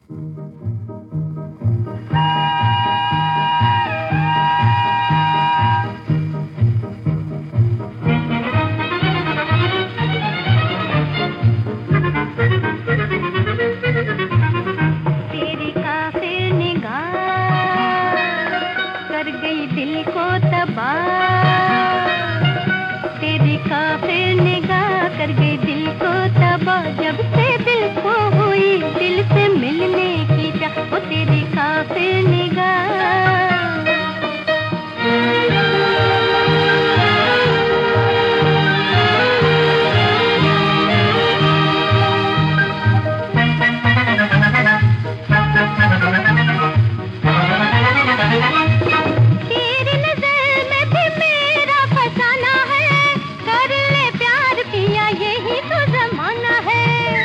तेरी काफिर निगाह कर गई दिल को तबाह, तेरी काफिर निगाह कर गई दिल को तबाह। जब से दिल को हुई दिल से मिलने की चाह, वो तेरी काफिर निगाह। तेरी नजर में भी मेरा फसाना है, कर ले प्यार पिया यही तो जमाना है।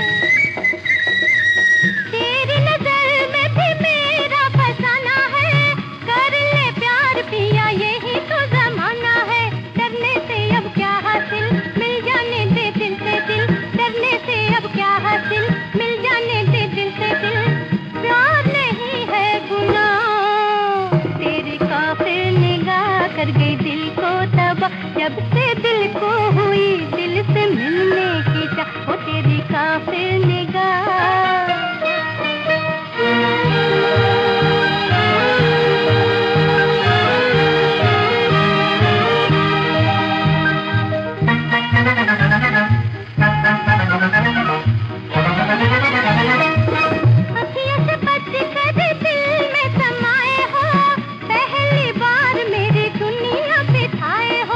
तेरी नजर में भी मेरा फसाना है, कर ले प्यार पिया यही तो जमाना है। डरने से अब क्या हासिल, मिल जाने दे दिल से दिल। डरने से अब क्या हासिल, मिल जाने दे दिल से दिल। प्यार नहीं है गुनाह, तेरी काफिर निगाह कर गई दिल को तबाह। जब से दिल को हुई दिल से मिलने की चाह, वो तेरी काफिर निगाह। अखियों से बच कर दिल में समाए हो, पहली बार मेरी दुनिया बिठाए हो।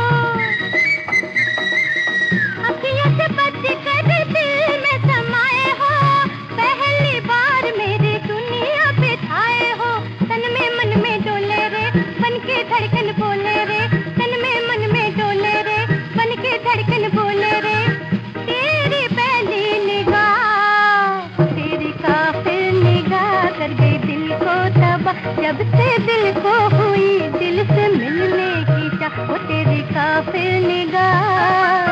अखियों से बच कर दिल में समाए हो, पहली बार मेरी दुनिया बिठाए हो। तन में मन में डोले रे, बन के धड़कन बोले रे। तन में मन में डोले रे, बन के धड़कन बोले रे। तेरी पहली निगाह, तेरी काफिर निगाह कर गई दिल को तबाह। जब से दिल को हुई दिल से मिलने की चाह, वो तेरी काफिर निगाह।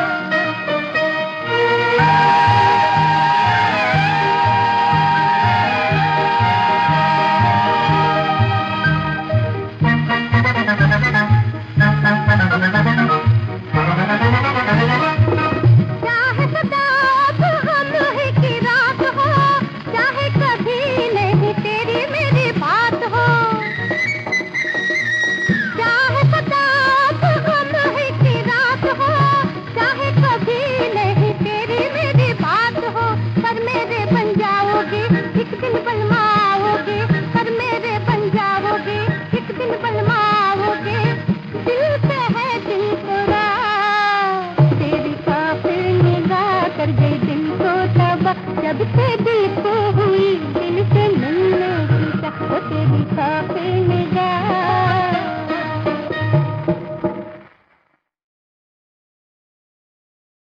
चाहे सदा अब हम ही की रात हो, चाहे कभी नहीं तेरी मेरी बात हो। चाहे सदा अब हम ही की रात हो, चाहे कभी नहीं तेरी मेरी बात हो। पर मेरे बन जाओगे एक दिन बलमा आओगे, पर मेरे बन जाओगे एक दिन बलमा आओगे। दिल पे है दिल तोड़ा, तेरी काफिर निगाह कर गई दिल को तबाह। जब से दिल